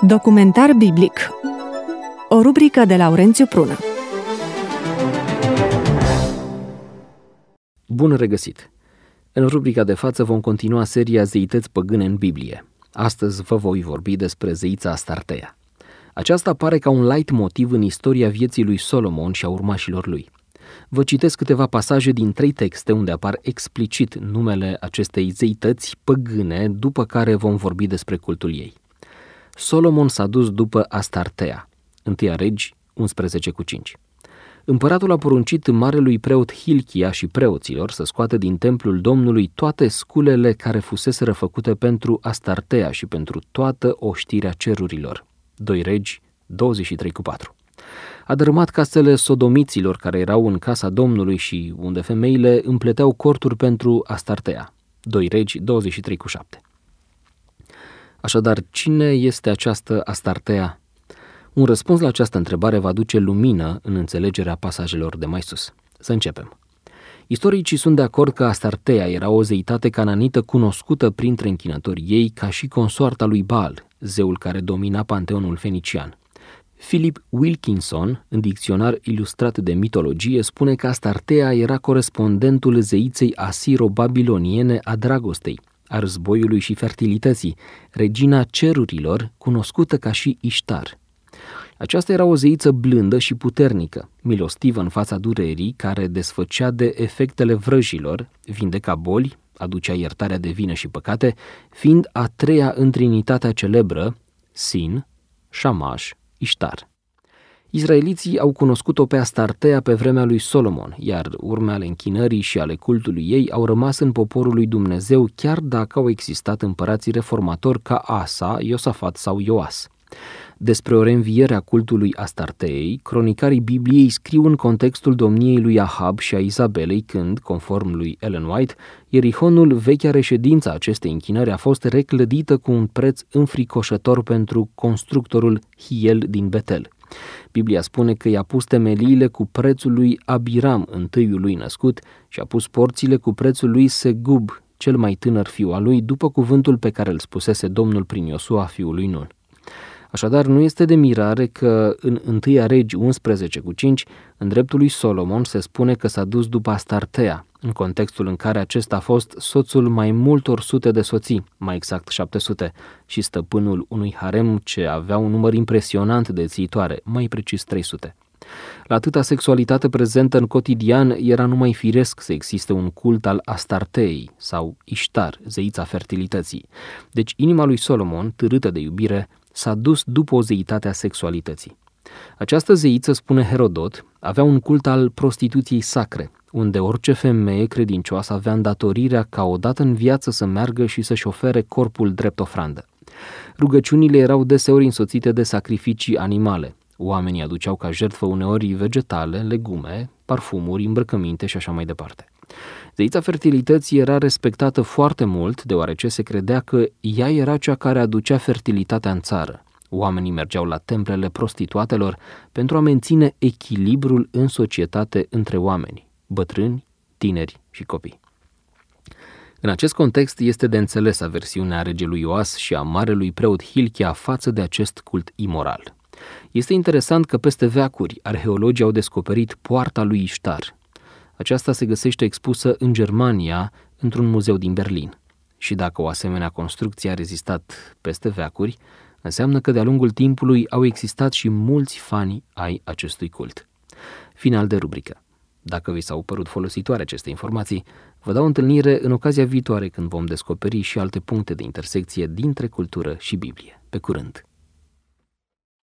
Documentar biblic. O rubrică de Laurențiu Prună. Bun regăsit! În rubrica de față vom continua seria Zeități păgâne în Biblie. Astăzi vă voi vorbi despre zeița Astartea. Aceasta apare ca un leitmotiv în istoria vieții lui Solomon și a urmașilor lui. Vă citesc câteva pasaje din 3 texte unde apar explicit numele acestei zeități păgâne, după care vom vorbi despre cultul ei. Solomon s-a dus după Astartea. 1 Regi 11:5. Împăratul a poruncit marelui preot Hilchia și preoților să scoată din templul Domnului toate sculele care fuseseră făcute pentru Astartea și pentru toată oștirea cerurilor. 2 Regi 23:4. A dărâmat casele sodomiților care erau în casa Domnului și unde femeile împleteau corturi pentru Astartea. 2 Regi 23:7. Așadar, cine este această Astartea? Un răspuns la această întrebare va duce lumină în înțelegerea pasajelor de mai sus. Să începem. Istoricii sunt de acord că Astartea era o zeitate cananită cunoscută printre închinătorii ei ca și consoarta lui Baal, zeul care domina panteonul fenician. Philip Wilkinson, în dicționar ilustrat de mitologie, spune că Astartea era corespondentul zeiței asiro-babiloniene a dragostei, a războiului și fertilității, regina cerurilor, cunoscută ca și Ishtar. Aceasta era o zeiță blândă și puternică, milostivă în fața durerii, care desfăcea de efectele vrăjilor, vindeca boli, aducea iertarea de vină și păcate, fiind a treia în trinitatea celebră, Sin, Shamash, Ishtar. Israeliții au cunoscut-o pe Astartea pe vremea lui Solomon, iar urme ale închinării și ale cultului ei au rămas în poporul lui Dumnezeu, chiar dacă au existat împărații reformatori ca Asa, Iosafat sau Ioas. Despre o reînviere a cultului Astarteei, cronicarii Bibliei scriu în contextul domniei lui Ahab și a Izabelei când, conform lui Ellen White, Ierihonul, vechea reședință a acestei închinări, a fost reclădită cu un preț înfricoșător pentru constructorul Hiel din Betel. Biblia spune că i-a pus temeliile cu prețul lui Abiram, întâiul lui născut, și a pus porțile cu prețul lui Segub, cel mai tânăr fiu al lui, după cuvântul pe care îl spusese Domnul prin Iosua, fiul lui Nun. Așadar, nu este de mirare că în 1 Regi 11:5, în dreptul lui Solomon se spune că s-a dus după Astartea, în contextul în care acesta a fost soțul mai multor sute de soții, mai exact 700, și stăpânul unui harem ce avea un număr impresionant de țiitoare, mai precis 300. La atâta sexualitate prezentă în cotidian, era numai firesc să existe un cult al Astarteei sau Ishtar, zeița fertilității. Deci inima lui Solomon, târâtă de iubire, s-a dus după o zeitate a sexualității. Această zeiță, spune Herodot, avea un cult al prostituției sacre, unde orice femeie credincioasă avea îndatorirea ca odată în viață să meargă și să-și ofere corpul drept ofrandă. Rugăciunile erau deseori însoțite de sacrificii animale. Oamenii aduceau ca jertfă uneori vegetale, legume, parfumuri, îmbrăcăminte și așa mai departe. Zeița fertilității era respectată foarte mult, deoarece se credea că ea era cea care aducea fertilitatea în țară. Oamenii mergeau la templele prostituatelor pentru a menține echilibrul în societate între oameni, bătrâni, tineri și copii. În acest context este de înțeles aversiunea regelui Ioas și a marelui preot Hilchia față de acest cult imoral. Este interesant că peste veacuri arheologii au descoperit poarta lui Ishtar. Aceasta se găsește expusă în Germania, într-un muzeu din Berlin. Și dacă o asemenea construcție a rezistat peste veacuri, înseamnă că de-a lungul timpului au existat și mulți fani ai acestui cult. Final de rubrică. Dacă vi s-au părut folositoare aceste informații, vă dau întâlnire în ocazia viitoare când vom descoperi și alte puncte de intersecție dintre cultură și Biblie. Pe curând!